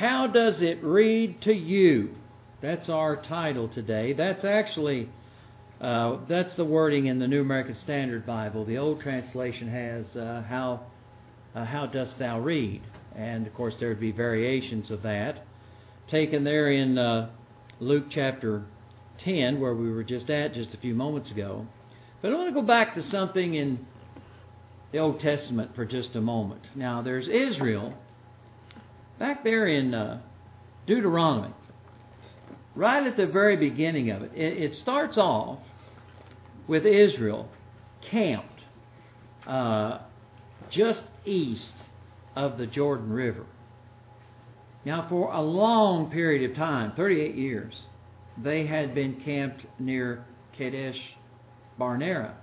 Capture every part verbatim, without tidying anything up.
How does it read to you? That's our title today. That's actually, uh, that's the wording in the New American Standard Bible. The old translation has, uh, how, uh, how dost thou read? And, of course, there would be variations of that. Taken there in uh, Luke chapter ten, where we were just at just a few moments ago. But I want to go back to something in the Old Testament for just a moment. Now, there's Israel back there in uh, Deuteronomy, right at the very beginning of it. It, it starts off with Israel camped uh, just east of the Jordan River. Now, for a long period of time, thirty-eight years, they had been camped near Kadesh Barnea.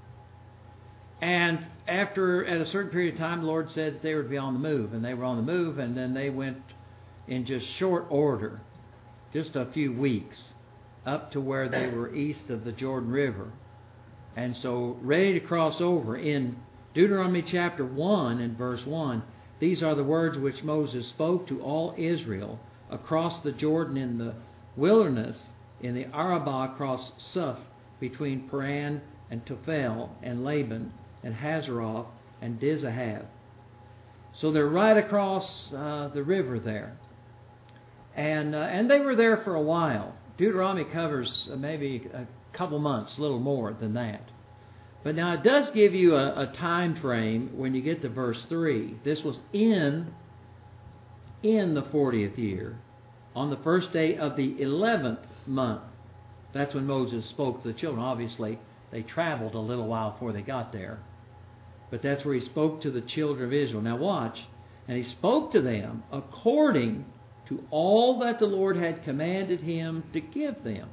And after, at a certain period of time, the Lord said they would be on the move. And they were on the move, and then they went in just short order, just a few weeks, up to where they were east of the Jordan River. And so, ready to cross over. In Deuteronomy chapter one and verse one, these are the words which Moses spoke to all Israel across the Jordan in the wilderness, in the Arabah across Suph, between Paran and Tophel and Laban and Hazeroth and Dizahab. So they're right across uh, the river there. And, uh, and they were there for a while. Deuteronomy covers uh, maybe a couple months, a little more than that. But now it does give you a, a time frame when you get to verse three. This was in, in the fortieth year, on the first day of the eleventh month. That's when Moses spoke to the children. Obviously, they traveled a little while before they got there. But that's where he spoke to the children of Israel. Now watch. And he spoke to them according to all that the Lord had commanded him to give them.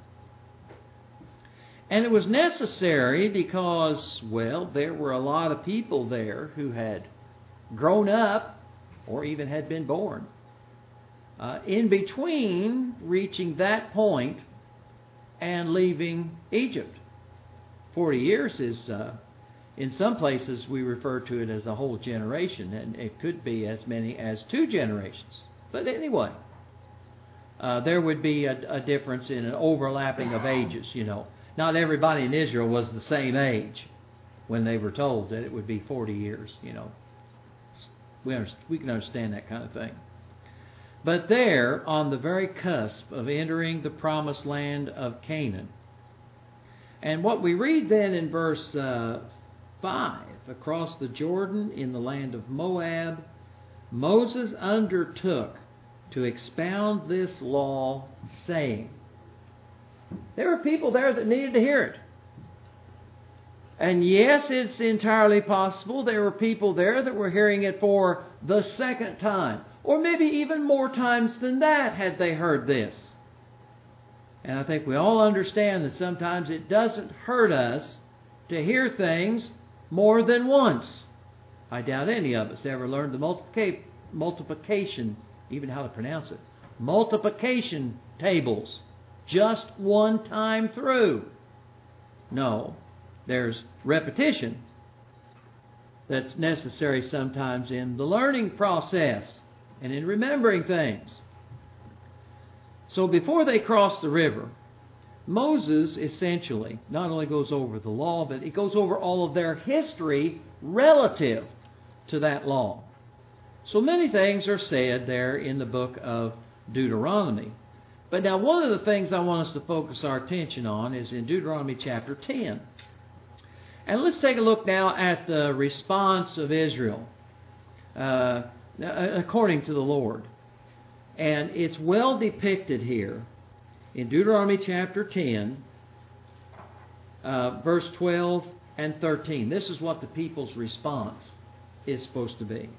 And it was necessary because, well, there were a lot of people there who had grown up or even had been born uh, in between reaching that point and leaving Egypt. Forty years is, uh, in some places we refer to it as a whole generation, and it could be as many as two generations. But anyway, uh, there would be a, a difference in an overlapping of ages, you know. Not everybody in Israel was the same age when they were told that it would be forty years, you know. We, we can understand that kind of thing. But there, on the very cusp of entering the promised land of Canaan, and what we read then in verse uh, five, across the Jordan in the land of Moab, Moses undertook to expound this law, saying, there were people there that needed to hear it. And yes, it's entirely possible there were people there that were hearing it for the second time, or maybe even more times than that had they heard this. And I think we all understand that sometimes it doesn't hurt us to hear things more than once. I doubt any of us ever learned the multiplica- multiplication, even how to pronounce it, multiplication tables just one time through. No, there's repetition that's necessary sometimes in the learning process and in remembering things. So before they cross the river, Moses essentially not only goes over the law, but he goes over all of their history relative to that law. So many things are said there in the book of Deuteronomy. But now one of the things I want us to focus our attention on is in Deuteronomy chapter ten. And let's take a look now at the response of Israel uh, according to the Lord. And it's well depicted here in Deuteronomy chapter ten, uh, verse twelve and thirteen. This is what the people's response is supposed to be.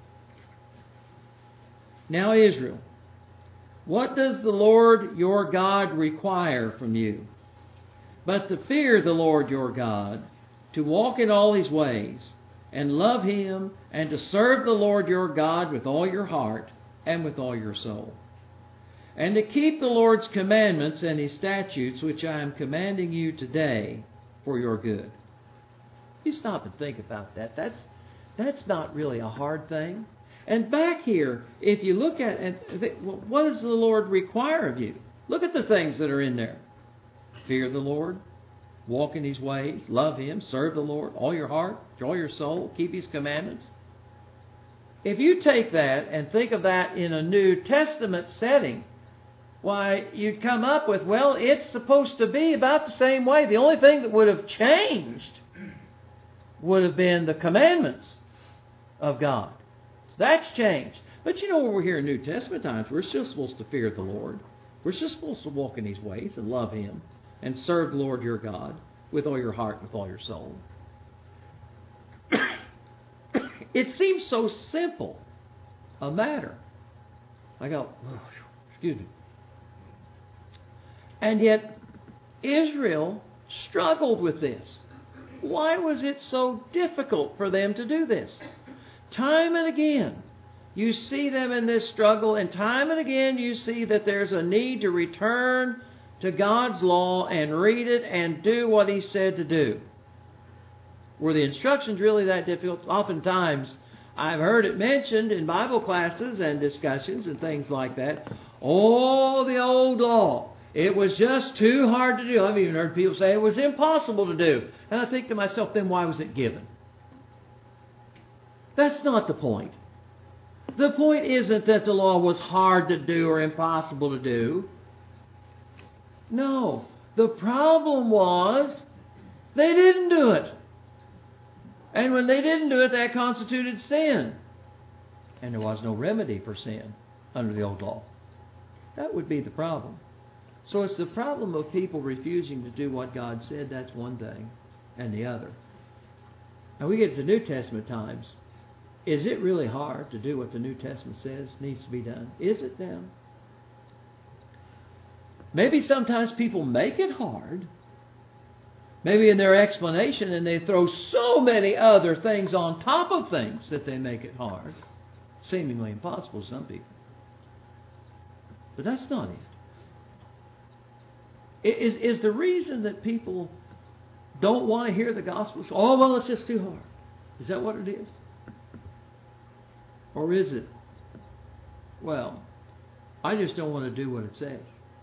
Now, Israel, what does the Lord your God require from you? But to fear the Lord your God, to walk in all his ways, and love him, and to serve the Lord your God with all your heart and with all your soul. And to keep the Lord's commandments and his statutes, which I am commanding you today for your good. You stop and think about that. That's, that's not really a hard thing. And back here, if you look at it, what does the Lord require of you? Look at the things that are in there. Fear the Lord, walk in His ways, love Him, serve the Lord, all your heart, all your soul, keep His commandments. If you take that and think of that in a New Testament setting, why, you'd come up with, well, it's supposed to be about the same way. The only thing that would have changed would have been the commandments of God. That's changed. But you know, when we're here in New Testament times, we're still supposed to fear the Lord. We're still supposed to walk in His ways and love Him and serve the Lord your God with all your heart, with all your soul. It seems so simple a matter. I go, oh, excuse me. And yet, Israel struggled with this. Why was it so difficult for them to do this? Time and again, you see them in this struggle, and time and again you see that there's a need to return to God's law and read it and do what He said to do. Were the instructions really that difficult? Oftentimes, I've heard it mentioned in Bible classes and discussions and things like that. Oh, the old law. It was just too hard to do. I've even heard people say it was impossible to do. And I think to myself, then why was it given? That's not the point. The point isn't that the law was hard to do or impossible to do. No. The problem was they didn't do it. And when they didn't do it, that constituted sin. And there was no remedy for sin under the old law. That would be the problem. So it's the problem of people refusing to do what God said. That's one thing, and the other. Now we get to New Testament times. Is it really hard to do what the New Testament says needs to be done? Is it now? Maybe sometimes people make it hard. Maybe in their explanation, and they throw so many other things on top of things that they make it hard. Seemingly impossible to some people. But that's not it. Is, is the reason that people don't want to hear the gospel? Oh, well, it's just too hard. Is that what it is? Or is it, well, I just don't want to do what it says.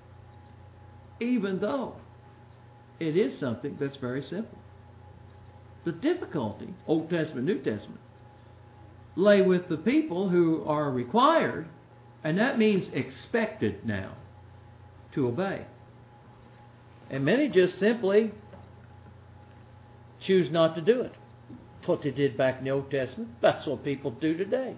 Even though it is something that's very simple. The difficulty, Old Testament, New Testament, lay with the people who are required, and that means expected now, to obey. And many just simply choose not to do it. That's what they did back in the Old Testament. That's what people do today.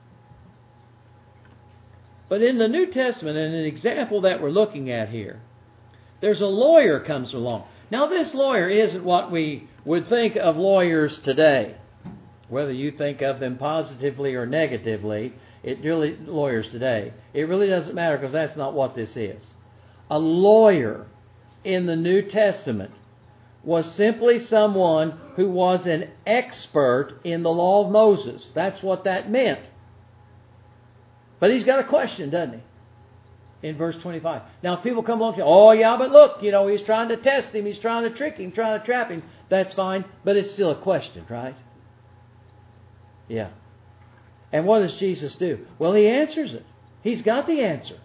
But in the New Testament, and an example that we're looking at here, there's a lawyer comes along. Now this lawyer isn't what we would think of lawyers today. Whether you think of them positively or negatively, it really, lawyers today, it really doesn't matter, because that's not what this is. A lawyer in the New Testament was simply someone who was an expert in the law of Moses. That's what that meant. But he's got a question, doesn't he? In verse twenty-five. Now, if people come along and say, oh, yeah, but look, you know, he's trying to test him, he's trying to trick him, trying to trap him. That's fine, but it's still a question, right? Yeah. And what does Jesus do? Well, He answers it. He's got the answer.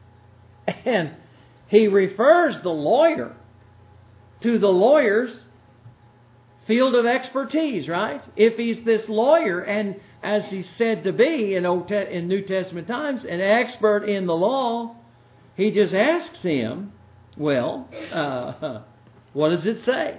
And He refers the lawyer to the lawyer's field of expertise, right? If he's this lawyer, and as he's said to be in Old Te- in New Testament times, an expert in the law, he just asks him, well, uh, what does it say?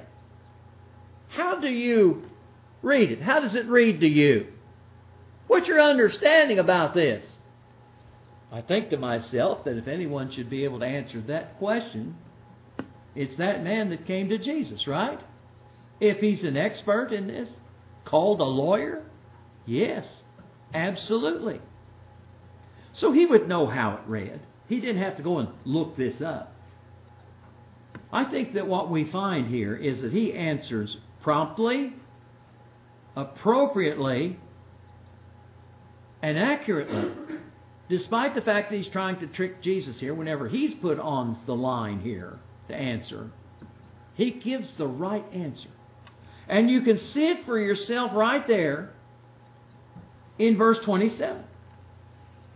How do you read it? How does it read to you? What's your understanding about this? I think to myself that if anyone should be able to answer that question, it's that man that came to Jesus, right? If he's an expert in this, called a lawyer, yes, absolutely. So he would know how it read. He didn't have to go and look this up. I think that what we find here is that he answers promptly, appropriately, and accurately, despite the fact that he's trying to trick Jesus here. Whenever he's put on the line here to answer, he gives the right answer. And you can see it for yourself right there in verse twenty-seven.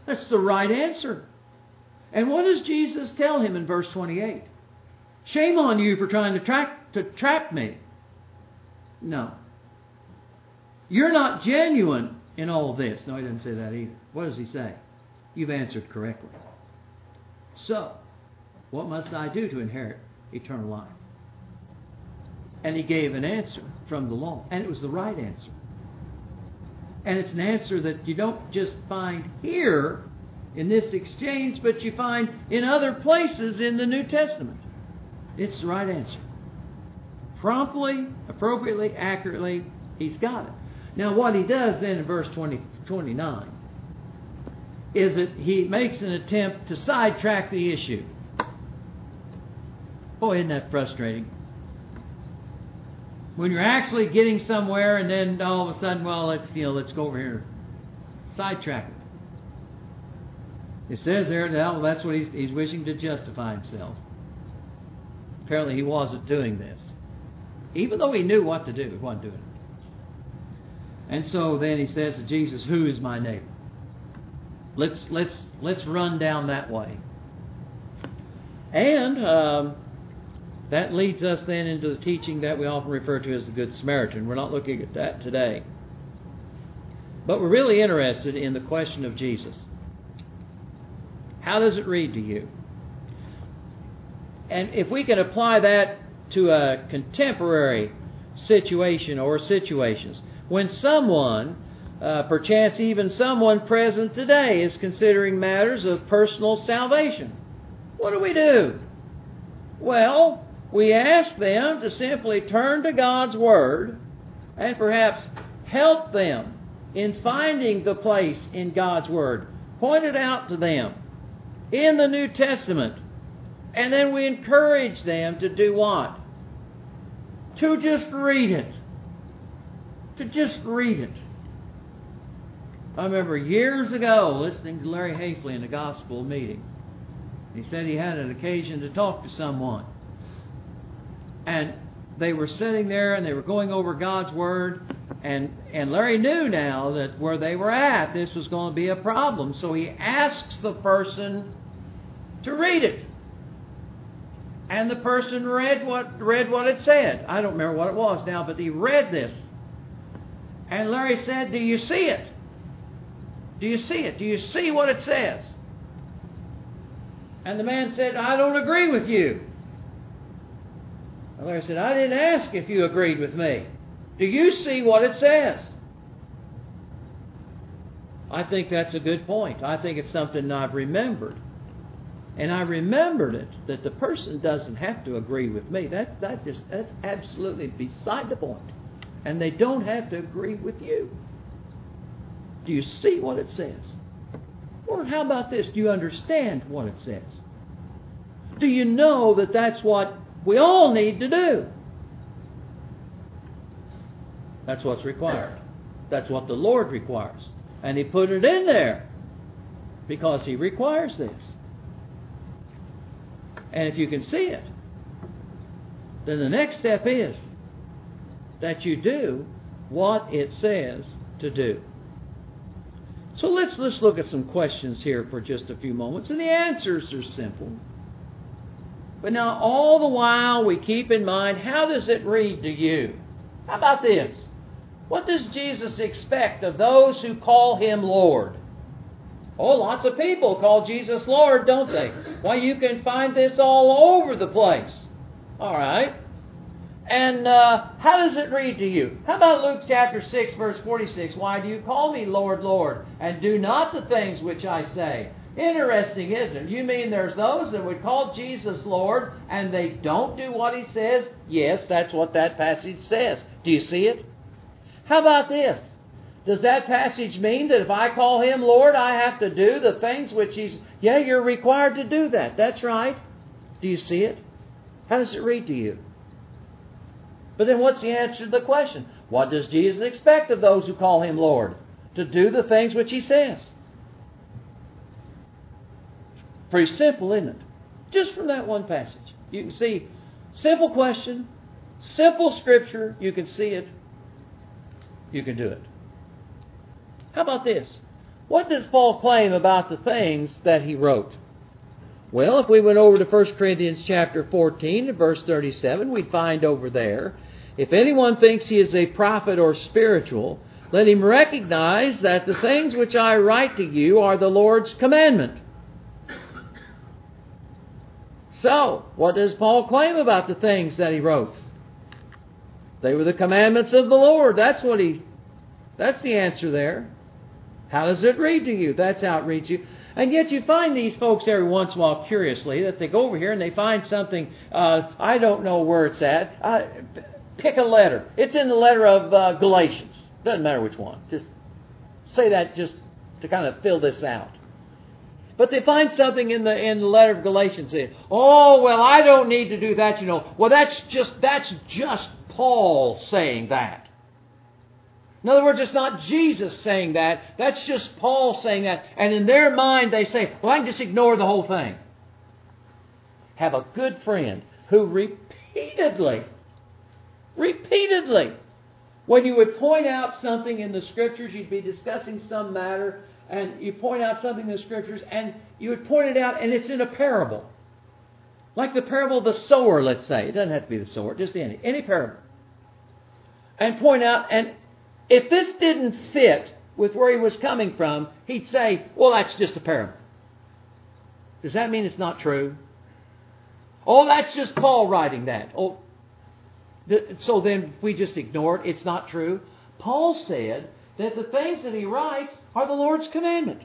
That's the right answer. And what does Jesus tell him in verse twenty-eight? Shame on you for trying to, track, to trap me. No. You're not genuine in all this. No, he doesn't say that either. What does he say? You've answered correctly. So, what must I do to inherit eternal life? And he gave an answer from the law. And it was the right answer. And it's an answer that you don't just find here in this exchange, but you find in other places in the New Testament. It's the right answer. Promptly, appropriately, accurately, he's got it. Now what he does then in verse twenty, twenty-nine is that he makes an attempt to sidetrack the issue. Boy, isn't that frustrating? When you're actually getting somewhere and then all of a sudden, well, let's, you know, let's go over here. Sidetrack it. It says there that well, that's what he's, he's wishing to justify himself. Apparently he wasn't doing this. Even though he knew what to do, he wasn't doing it. And so then he says to Jesus, who is my neighbor? Let's let's let's run down that way. And um, that leads us then into the teaching that we often refer to as the Good Samaritan. We're not looking at that today. But we're really interested in the question of Jesus. How does it read to you? And if we can apply that to a contemporary situation or situations, when someone, uh, perchance even someone present today, is considering matters of personal salvation, what do we do? Well, we ask them to simply turn to God's Word and perhaps help them in finding the place in God's Word. Point it out to them in the New Testament. And then we encourage them to do what? To just read it. To just read it. I remember years ago listening to Larry Hafley in a gospel meeting. He said he had an occasion to talk to someone. And they were sitting there and they were going over God's Word. And, and Larry knew now that where they were at, this was going to be a problem. So he asks the person to read it. And the person read what read what it said. I don't remember what it was now, but he read this. And Larry said, do you see it? Do you see it? Do you see what it says? And the man said, I don't agree with you. And Larry said, I didn't ask if you agreed with me. Do you see what it says? I think that's a good point. I think it's something I've remembered. And I remembered it, that the person doesn't have to agree with me. That's, that just, that's absolutely beside the point. And they don't have to agree with you. Do you see what it says? Or how about this? Do you understand what it says? Do you know that that's what we all need to do? That's what's required. That's what the Lord requires. And He put it in there because He requires this. And if you can see it, then the next step is that you do what it says to do. So let's, let's look at some questions here for just a few moments. And the answers are simple. But now all the while we keep in mind, how does it read to you? How about this? What does Jesus expect of those who call Him Lord? Oh, lots of people call Jesus Lord, don't they? Why, you can find this all over the place. All right. And uh, how does it read to you? How about Luke chapter six, verse forty-six? Why do you call me Lord, Lord, and do not the things which I say? Interesting, isn't it? You mean there's those that would call Jesus Lord, and they don't do what He says? Yes, that's what that passage says. Do you see it? How about this? Does that passage mean that if I call Him Lord, I have to do the things which He's... Yeah, you're required to do that. That's right. Do you see it? How does it read to you? But then what's the answer to the question? What does Jesus expect of those who call Him Lord? To do the things which He says. Pretty simple, isn't it? Just from that one passage. You can see, simple question, simple Scripture, you can see it, you can do it. How about this? What does Paul claim about the things that he wrote? Well, if we went over to First Corinthians chapter fourteen and verse thirty-seven, we'd find over there, if anyone thinks he is a prophet or spiritual, let him recognize that the things which I write to you are the Lord's commandment. So, what does Paul claim about the things that he wrote? They were the commandments of the Lord. That's what he, that's the answer there. How does it read to you? That's how it reads you. And yet you find these folks every once in a while, curiously, that they go over here and they find something, uh, I don't know where it's at. Uh, pick a letter. It's in the letter of uh, Galatians. Doesn't matter which one. Just say that just to kind of fill this out. But they find something in the in the letter of Galatians saying, oh, well, I don't need to do that, you know. Well, that's just that's just Paul saying that. In other words, it's not Jesus saying that. That's just Paul saying that. And in their mind, they say, well, I can just ignore the whole thing. Have a good friend who repeatedly, repeatedly, when you would point out something in the Scriptures, you'd be discussing some matter, and you point out something in the Scriptures, and you would point it out, and it's in a parable. Like the parable of the sower, let's say. It doesn't have to be the sower, just any, any parable. And point out, and if this didn't fit with where he was coming from, he'd say, well, that's just a parable. Does that mean it's not true? Oh, that's just Paul writing that. Oh, so then if we just ignore it, it's not true. Paul said that the things that he writes are the Lord's commandment.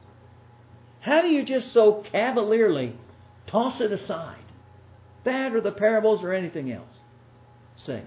How do you just so cavalierly toss it aside? That or the parables or anything else? Say.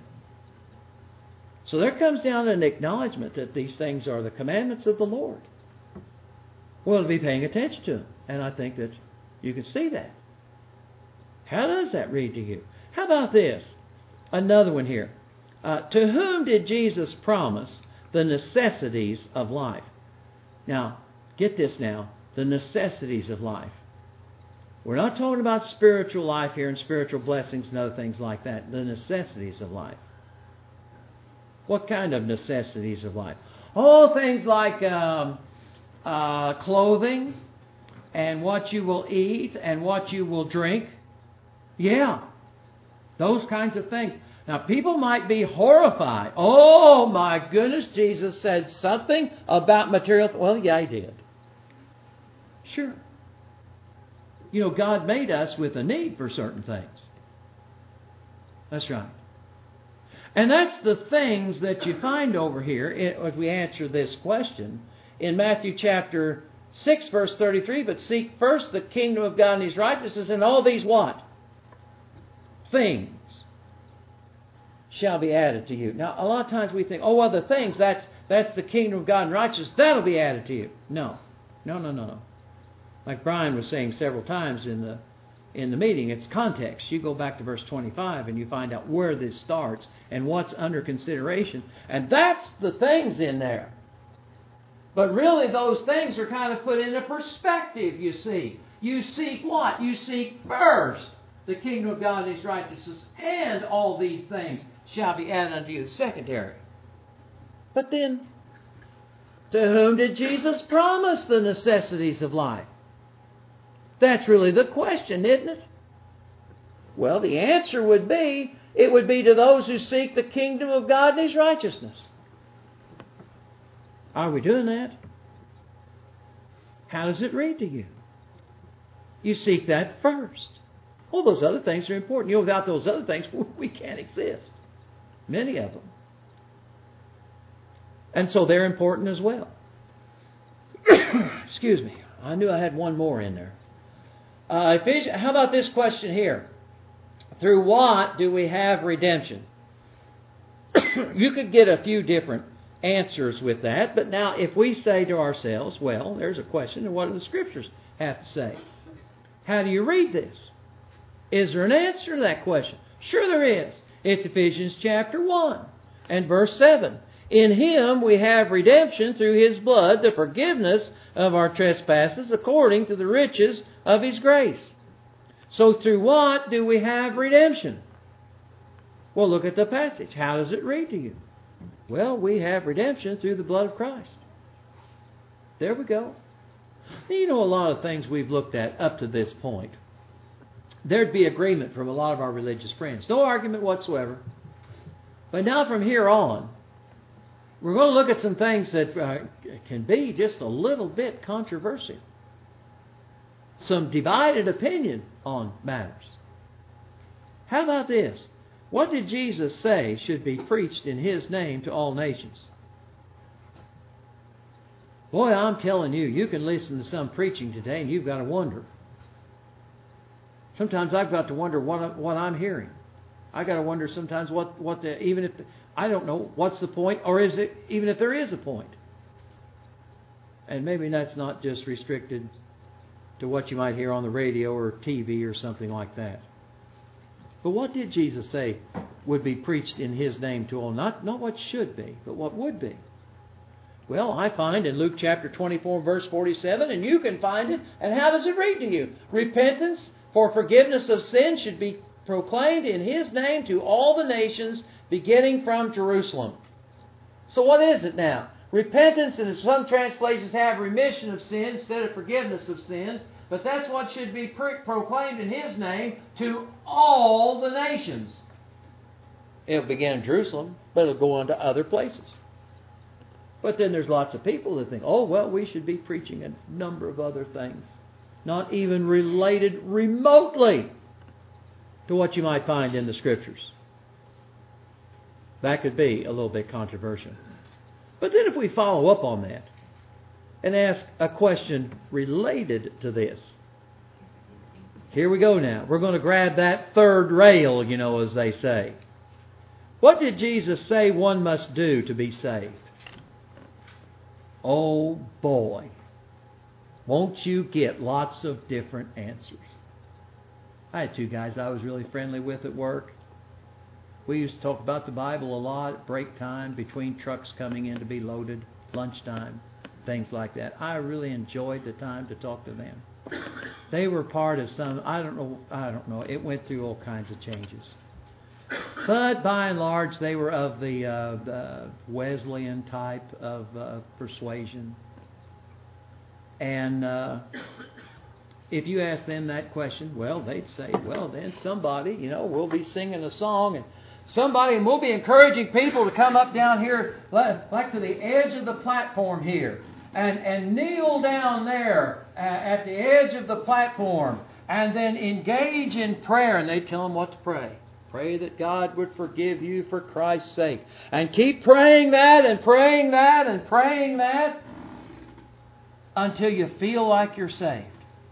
So there comes down an acknowledgement that these things are the commandments of the Lord. Well, to be paying attention to them. And I think that you can see that. How does that read to you? How about this? Another one here. Uh, to whom did Jesus promise the necessities of life? Now, get this now. The necessities of life. We're not talking about spiritual life here and spiritual blessings and other things like that. The necessities of life. What kind of necessities of life? Oh, things like um, uh, clothing and what you will eat and what you will drink. Yeah, those kinds of things. Now, people might be horrified. Oh, my goodness, Jesus said something about material. Well, yeah, he did. Sure. You know, God made us with a need for certain things. That's right. And that's the things that you find over here as we answer this question in Matthew chapter six, verse thirty-three. But seek first the kingdom of God and His righteousness, and all these what? Things shall be added to you. Now, a lot of times we think, oh, well, the things, that's that's the kingdom of God and righteousness, that'll be added to you. No. No, no, no, no. Like Brian was saying several times in the in the meeting, it's context. You go back to verse twenty-five and you find out where this starts and what's under consideration. And that's the things in there. But really those things are kind of put into perspective, you see. You seek what? You seek first the kingdom of God and His righteousness, and all these things shall be added unto you. Secondary. But then, to whom did Jesus promise the necessities of life? That's really the question, isn't it? Well, the answer would be, it would be to those who seek the kingdom of God and His righteousness. Are we doing that? How does it read to you? You seek that first. All those other things are important. You know, without those other things, we can't exist. Many of them. And so they're important as well. Excuse me. I knew I had one more in there. Uh, how about this question here? Through what do we have redemption? You could get a few different answers with that, but now if we say to ourselves, well, there's a question, and what do the Scriptures have to say? How do you read this? Is there an answer to that question? Sure there is. It's Ephesians chapter one and verse seven. In Him we have redemption through His blood, the forgiveness of our trespasses according to the riches of His grace. So through what do we have redemption? Well, look at the passage. How does it read to you? Well, we have redemption through the blood of Christ. There we go. You know, a lot of things we've looked at up to this point, there'd be agreement from a lot of our religious friends. No argument whatsoever. But now from here on, we're going to look at some things that uh, can be just a little bit controversial. Some divided opinion on matters. How about this? What did Jesus say should be preached in His name to all nations? Boy, I'm telling you, you can listen to some preaching today and you've got to wonder. Sometimes I've got to wonder what, what I'm hearing. I've got to wonder sometimes what, what the, even if, the, I don't know, what's the point, or is it, even if there is a point. And maybe that's not just restricted to what you might hear on the radio or T V or something like that. But what did Jesus say would be preached in His name to all? Not, not what should be, but what would be. Well, I find in Luke chapter twenty-four, verse forty-seven, and you can find it. And how does it read to you? Repentance for forgiveness of sin should be proclaimed in His name to all the nations, beginning from Jerusalem. So what is it now? Repentance, and some translations have remission of sins instead of forgiveness of sins. But that's what should be proclaimed in His name to all the nations. It'll begin in Jerusalem, but it'll go on to other places. But then there's lots of people that think, oh, well, we should be preaching a number of other things, not even related remotely to what you might find in the Scriptures. That could be a little bit controversial. But then if we follow up on that and ask a question related to this. Here we go now. We're going to grab that third rail, you know, as they say. What did Jesus say one must do to be saved? Oh boy, won't you get lots of different answers. I had two guys I was really friendly with at work. We used to talk about the Bible a lot at break time, between trucks coming in to be loaded, lunchtime, things like that. I really enjoyed the time to talk to them. They were part of some, I don't know, I don't know, it went through all kinds of changes. But by and large, they were of the, uh, the Wesleyan type of uh, persuasion. And uh, if you ask them that question, well, they'd say, well, then somebody, you know, we'll be singing a song and somebody, and we'll be encouraging people to come up down here, like to the edge of the platform here, and, and kneel down there uh, at the edge of the platform, and then engage in prayer. And they tell them what to pray. Pray that God would forgive you for Christ's sake. And keep praying that and praying that and praying that until you feel like you're saved.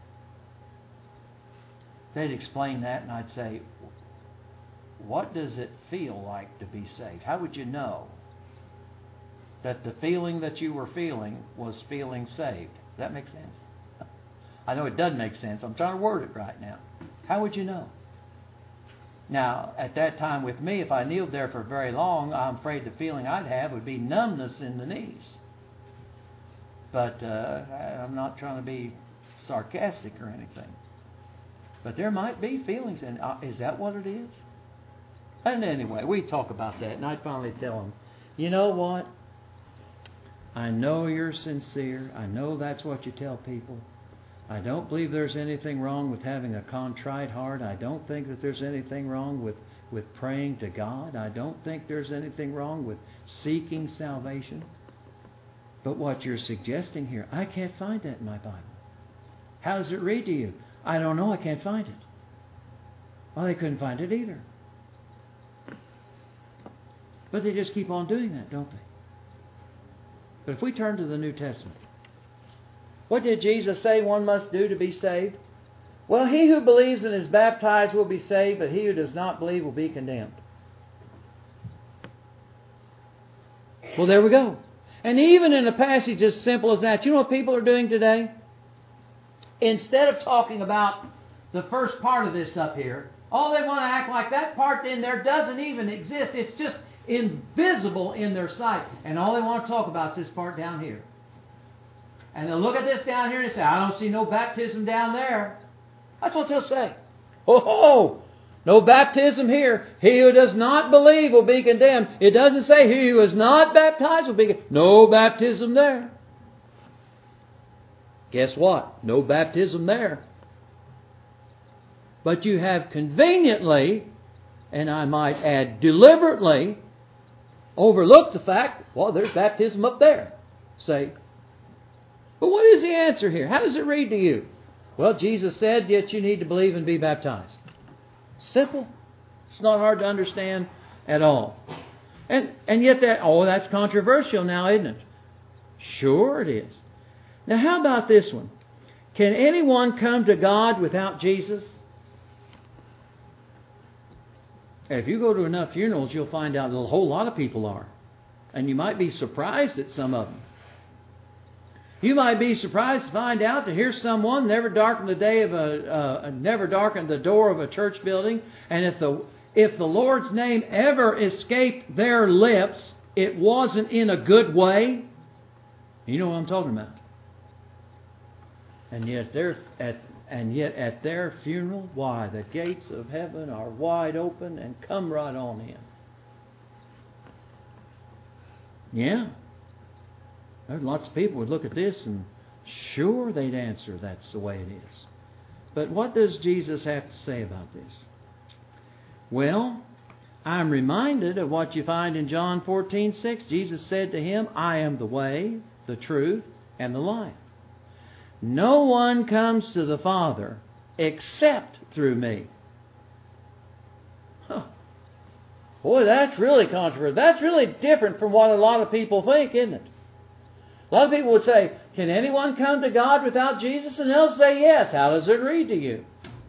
They'd explain that and I'd say, what does it feel like to be saved? How would you know that the feeling that you were feeling was feeling saved? Does that make sense? I know it doesn't make sense. I'm trying to word it right now. How would you know? Now, at that time with me, if I kneeled there for very long, I'm afraid the feeling I'd have would be numbness in the knees. But uh, I'm not trying to be sarcastic or anything. But there might be feelings, and uh, is that what it is? And anyway, we talk about that, and I'd finally tell them, you know what? I know you're sincere. I know that's what you tell people. I don't believe there's anything wrong with having a contrite heart. I don't think that there's anything wrong with, with praying to God. I don't think there's anything wrong with seeking salvation. But what you're suggesting here, I can't find that in my Bible. How does it read to you? I don't know. I can't find it. Well, they couldn't find it either. But they just keep on doing that, don't they? But if we turn to the New Testament, what did Jesus say one must do to be saved? Well, he who believes and is baptized will be saved, but he who does not believe will be condemned. Well, there we go. And even in a passage as simple as that, you know what people are doing today? Instead of talking about the first part of this up here, all they want to act like that part in there doesn't even exist. It's just invisible in their sight. And all they want to talk about is this part down here. And they'll look at this down here and say, I don't see no baptism down there. That's what they'll say. Oh, ho, no baptism here. He who does not believe will be condemned. It doesn't say he who is not baptized will be condemned. No baptism there. Guess what? No baptism there. But you have conveniently, and I might add deliberately, overlooked the fact, well, there's baptism up there. Say, but what is the answer here? How does it read to you? Well, Jesus said, yet you need to believe and be baptized. Simple. It's not hard to understand at all. And and yet that, oh, that's controversial now, isn't it? Sure it is. Now how about this one? Can anyone come to God without Jesus? If you go to enough funerals, you'll find out that a whole lot of people are. And you might be surprised at some of them. You might be surprised to find out that here's someone never darkened the day of a, uh, never darkened the door of a church building, and if the if the Lord's name ever escaped their lips, it wasn't in a good way. You know what I'm talking about. And yet they're at and yet at their funeral, why, the gates of heaven are wide open and come right on in. Yeah. There's lots of people would look at this and sure they'd answer that's the way it is. But what does Jesus have to say about this? Well, I'm reminded of what you find in John fourteen six. Jesus said to him, I am the way, the truth, and the life. No one comes to the Father except through me. Huh. Boy, that's really controversial. That's really different from what a lot of people think, isn't it? A lot of people would say, can anyone come to God without Jesus? And they'll say yes. How does it read to you?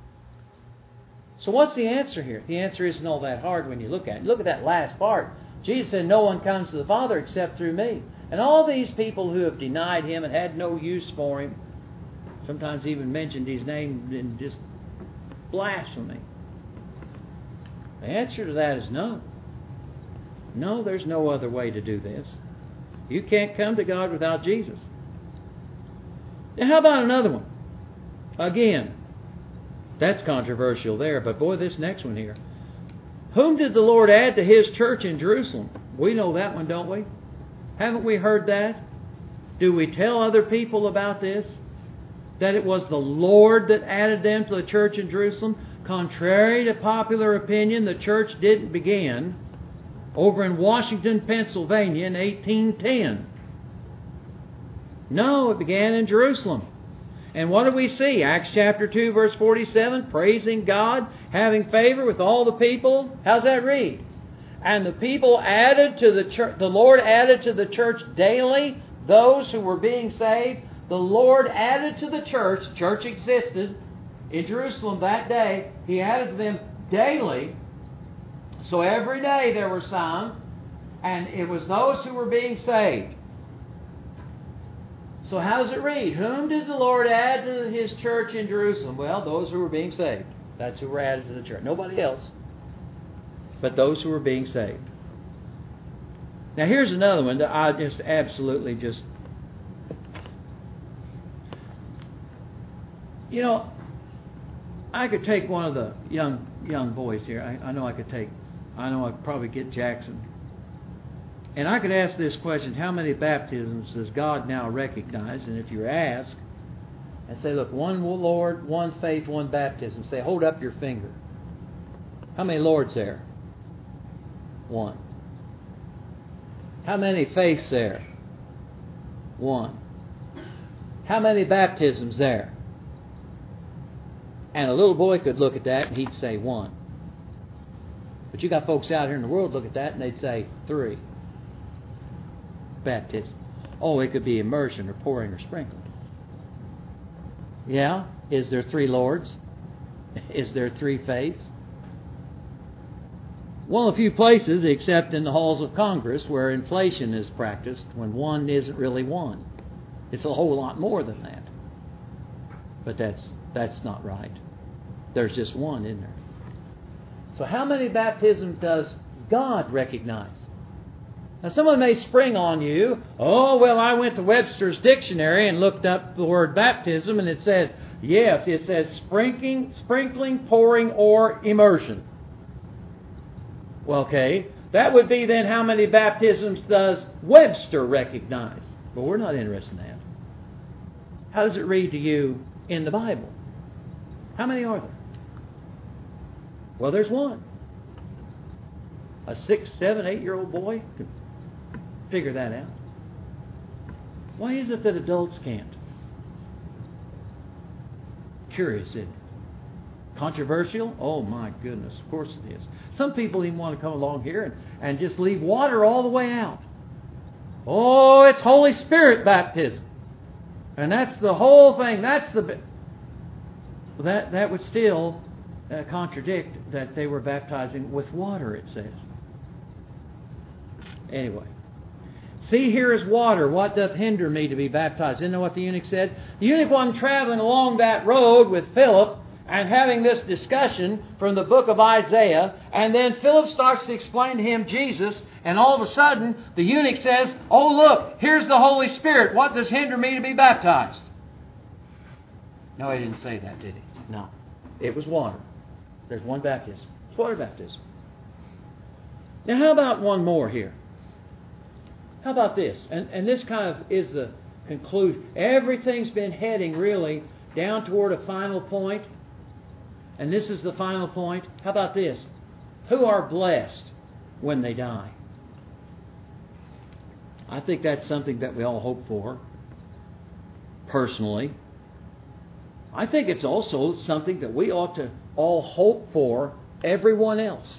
So what's the answer here? The answer isn't all that hard when you look at it. Look at that last part. Jesus said, no one comes to the Father except through me. And all these people who have denied Him and had no use for Him, sometimes even mentioned His name in just blasphemy. The answer to that is no. No, there's no other way to do this. You can't come to God without Jesus. Now, how about another one? Again, that's controversial there, but boy, this next one here. Whom did the Lord add to His church in Jerusalem? We know that one, don't we? Haven't we heard that? Do we tell other people about this? That it was the Lord that added them to the church in Jerusalem? Contrary to popular opinion, the church didn't begin over in Washington, Pennsylvania in eighteen ten. No, it began in Jerusalem. And what do we see? Acts chapter two, verse forty-seven, praising God, having favor with all the people. How's that read? And the people added to the church, the Lord added to the church daily those who were being saved. The Lord added to the church, the church existed in Jerusalem that day, He added to them daily. So every day there were some, and it was those who were being saved. So how does it read? Whom did the Lord add to His church in Jerusalem? Well, those who were being saved. That's who were added to the church. Nobody else. But those who were being saved. Now here's another one that I just absolutely just... You know, I could take one of the young young boys here. I, I know I could take... I know I could probably get Jackson. And I could ask this question, how many baptisms does God now recognize? And if you're asked, and say, look, one Lord, one faith, one baptism. Say, hold up your finger. How many Lords there? One. How many faiths there? One. How many baptisms there? And a little boy could look at that and he'd say one. But you got folks out here in the world look at that and they'd say three. Baptism. Oh, it could be immersion or pouring or sprinkling. Yeah? Is there three Lords? Is there three faiths? Well, a few places, except in the halls of Congress, where inflation is practiced, when one isn't really one. It's a whole lot more than that. But that's that's not right. There's just one, isn't there? So how many baptisms does God recognize? Now someone may spring on you, oh, well, I went to Webster's dictionary and looked up the word baptism, and it said, yes, it says sprinkling, sprinkling, pouring, or immersion. Well, okay, that would be then how many baptisms does Webster recognize? But we're not interested in that. How does it read to you in the Bible? How many are there? Well, there's one. A six, seven, eight-year-old boy can figure that out. Why is it that adults can't? Curious, isn't it? Controversial? Oh my goodness, of course it is. Some people even want to come along here and, and just leave water all the way out. Oh, it's Holy Spirit baptism. And that's the whole thing. That's the... Well, that, that would still uh, contradict that they were baptizing with water, it says. Anyway. See, here is water. What doth hinder me to be baptized? Isn't that what the eunuch said? The eunuch wasn't traveling along that road with Philip and having this discussion from the book of Isaiah. And then Philip starts to explain to him Jesus. And all of a sudden, the eunuch says, oh, look, here's the Holy Spirit. What does hinder me to be baptized? No, he didn't say that, did he? No. It was water. There's one baptism. It's water baptism. Now, how about one more here? How about this? And, and this kind of is the conclusion. Everything's been heading really down toward a final point. And this is the final point. How about this? Who are blessed when they die? I think that's something that we all hope for, personally. I think it's also something that we ought to all hope for everyone else.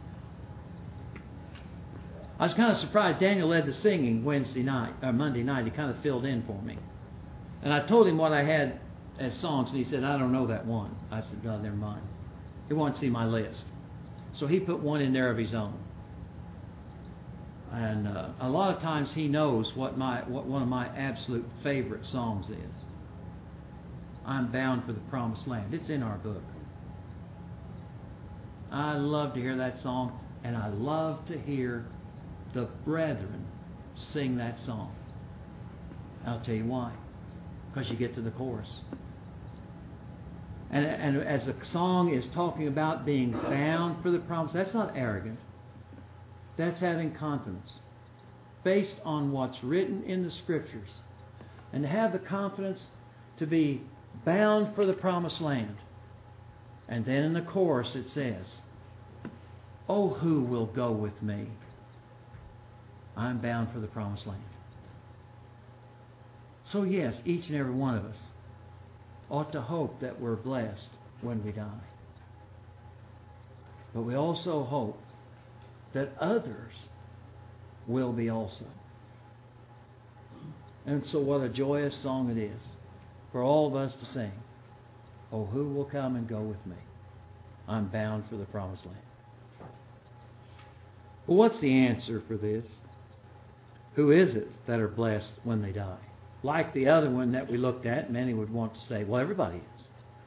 I was kind of surprised Daniel led the singing Wednesday night, or Monday night. He kind of filled in for me. And I told him what I had as songs, and he said, I don't know that one. I said, no, never mind. He wanted to see my list. So he put one in there of his own. And uh, a lot of times he knows what my what one of my absolute favorite songs is. I'm Bound for the Promised Land. It's in our book. I love to hear that song, and I love to hear the brethren sing that song. I'll tell you why. Because you get to the chorus. And, and as the song is talking about being bound for the promise, that's not arrogant. That's having confidence based on what's written in the Scriptures. And to have the confidence to be bound for the promised land. And then in the chorus it says, oh, who will go with me? I'm bound for the promised land. So yes, each and every one of us ought to hope that we're blessed when we die. But we also hope that others will be also. And so what a joyous song it is for all of us to sing. Oh, who will come and go with me? I'm bound for the promised land. Well, what's the answer for this? Who is it that are blessed when they die? Like the other one that we looked at, many would want to say, well, everybody is.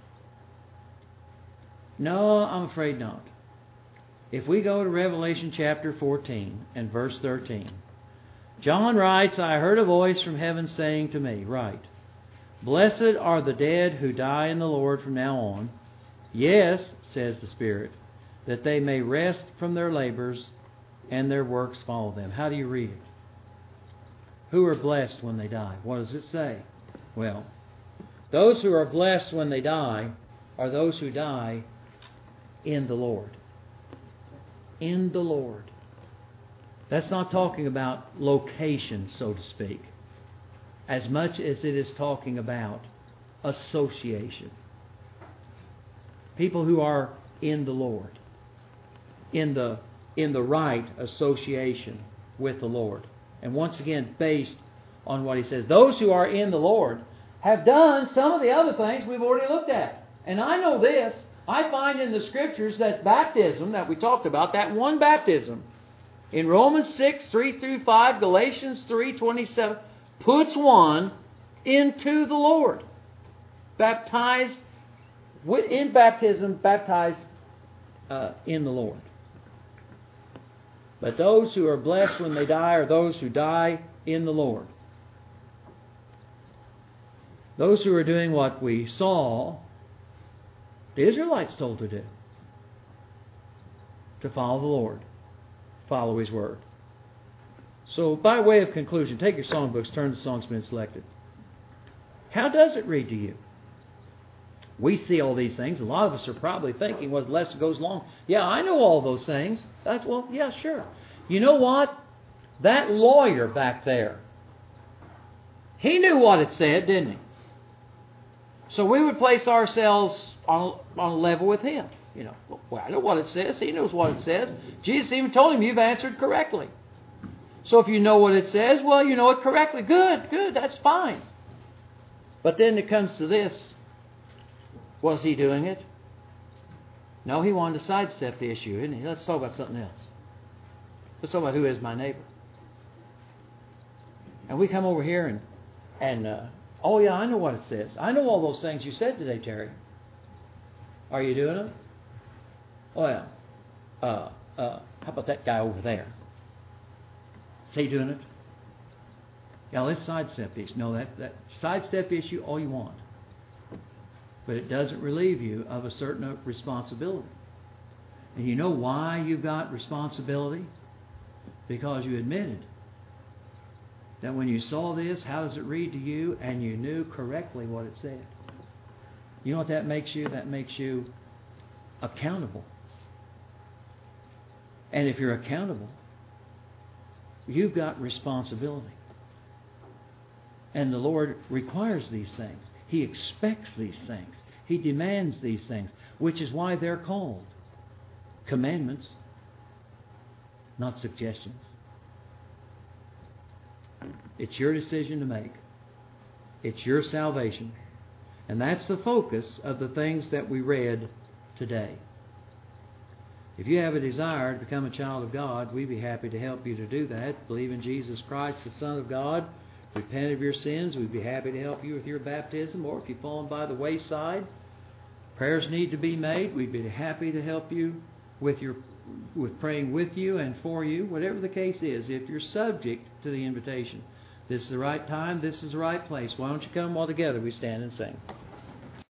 No, I'm afraid not. If we go to Revelation chapter fourteen and verse thirteen, John writes, I heard a voice from heaven saying to me, write, blessed are the dead who die in the Lord from now on. Yes, says the Spirit, that they may rest from their labors and their works follow them. How do you read it? Who are blessed when they die? What does it say? Well, those who are blessed when they die are those who die in the Lord. In the Lord. That's not talking about location, so to speak, as much as it is talking about association. People who are in the Lord. In the, in the right association with the Lord. And once again, based on what he says. Those who are in the Lord have done some of the other things we've already looked at. And I know this. I find in the Scriptures that baptism that we talked about, that one baptism, in Romans six, three through five, Galatians three, twenty-seven, puts one into the Lord. Baptized, in baptism, baptized uh, in the Lord. But those who are blessed when they die are those who die in the Lord. Those who are doing what we saw the Israelites told to do. To follow the Lord. Follow His Word. So by way of conclusion, take your songbooks, turn to the songs been selected. How does it read to you? We see all these things. A lot of us are probably thinking, well, the lesson goes along. Yeah, I know all those things. That's, well, yeah, sure. You know what? That lawyer back there, he knew what it said, didn't he? So we would place ourselves on, on a level with him. You know, well, I know what it says. He knows what it says. Jesus even told him, you've answered correctly. So if you know what it says, well, you know it correctly. Good, good, that's fine. But then it comes to this. Was he doing it? No, he wanted to sidestep the issue, didn't he? Let's talk about something else. Let's talk about who is my neighbor. And we come over here and, and uh, oh yeah, I know what it says. I know all those things you said today, Terry. Are you doing them? Oh yeah. Uh, uh, how about that guy over there? Is he doing it? Yeah, let's sidestep the issue. No, that, that sidestep the issue all you want. But it doesn't relieve you of a certain responsibility. And you know why you've got responsibility? Because you admitted that when you saw this, how does it read to you? And you knew correctly what it said. You know what that makes you? That makes you accountable. And if you're accountable, you've got responsibility. And the Lord requires these things. He expects these things. He demands these things, which is why they're called commandments, not suggestions. It's your decision to make. It's your salvation. And that's the focus of the things that we read today. If you have a desire to become a child of God, we'd be happy to help you to do that. Believe in Jesus Christ, the Son of God. Repent of your sins. We'd be happy to help you with your baptism. Or if you've fallen by the wayside, prayers need to be made. We'd be happy to help you with your with praying with you and for you. Whatever the case is, if you're subject to the invitation, this is the right time. This is the right place. Why don't you come while together we stand and sing?